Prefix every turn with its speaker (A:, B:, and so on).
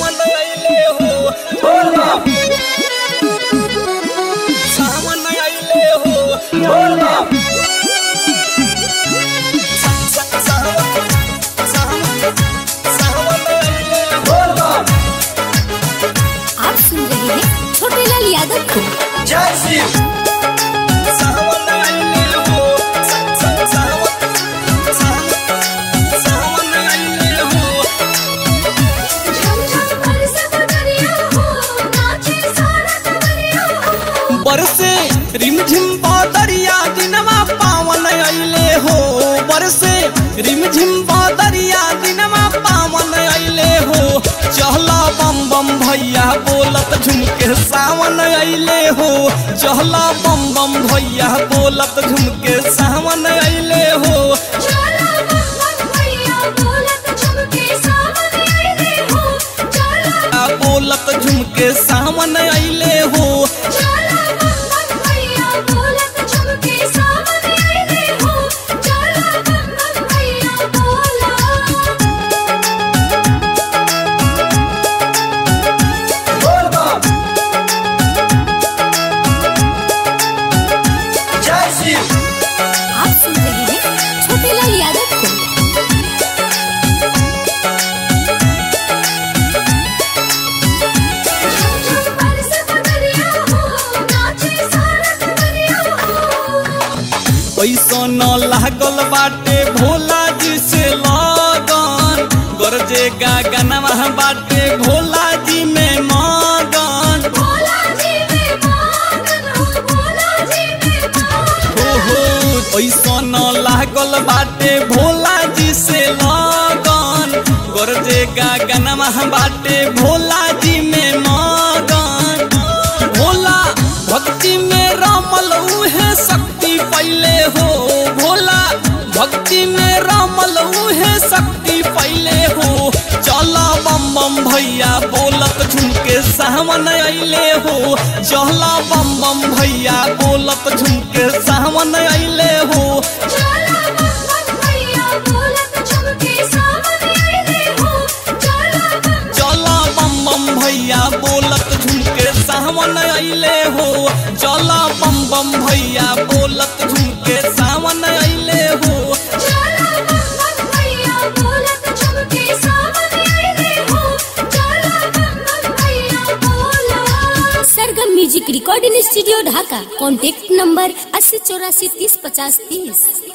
A: सावन आइले हो बोला सावन आइले हो बोला
B: आप सुन रहे हैं छोटे लाल यादव को।
A: जय श्री सावन आइले हो सावन आइले हो बरसे रिमझिम बादरिया दिनमा पावन आइले हो बरसे रिमझिम बादरिया दिनमा पावन आइले हो चहला बम बम भैया बोलत झुमके सावन आइले हो चहला बम बम भैया बोलत झुमके सावन आइले हो बोलत झुमके सावन आइले हो
B: आप सुन रहे हैं छोटे लाल यादव को।
A: पैसा न लागल बाटे भोला जी से लगन गरजे गागनवा बाटे भोला जी में मगन हो पैसा न लागल बाटे भोला जी से लगन गरजे गागनवा बाटे भोला जी में मगन भोला भक्ति में रमल उहे शक्ति पहले हो भोला भक्ति में रमल उहे शक्ति पहले हो चला बम बम भैया बोलत झुमके सावन आइले हो चला बम बम भैया बोलत झुमके सावन आइले हो चला बम बम भैया बोलत झुमके सावन आइले हो चला बम बम भैया बोलत झुमके सावन आइले हो
B: Sargam music recording studio Dhaka. Contact number 8084305030।